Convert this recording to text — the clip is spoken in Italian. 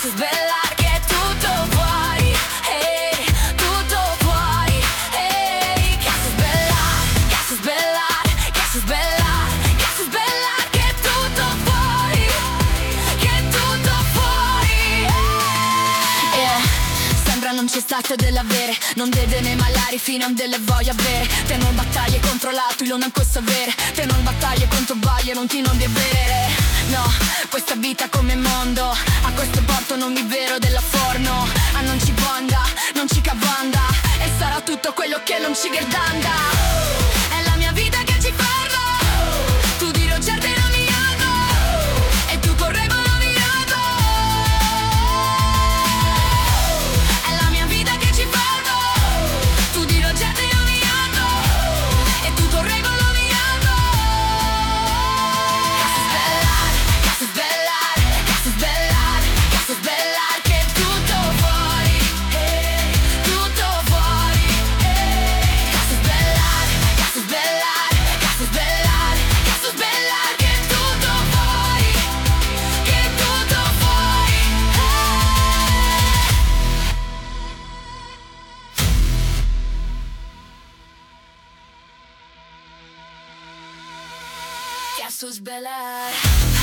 svelare che è tutto fuori, tutto fuori, che so svelare, che so svelare, che so svelare, che so svelare che è tutto fuori, che è tutto fuori, Sembra non c'è stato dell'avere, non vede né malari fino a delle voglio avere. Te non battaglie contro l'altro, io non posso avere. Te non battaglie contro baglie, non ti non di avere. No, questa vita come mondo, a questo porto non mi vero della forno. Ah, non ci bonda, non ci cabanda, e sarà tutto quello che non ci guardanda. È la mia vita che ci parla, tu di Roger non mi amo, e tu correvo non mi amo. È la mia vita che ci parla, tu di Roger non mi amo, e tu correvo non mi amo. Che so svelare, che so svelare, che so svelare che è tutto fuori, tutto fuori, che so svelare, che so svelare, che so svelare, che so svelare che è tutto fuori, che è tutto fuori, che so svelare.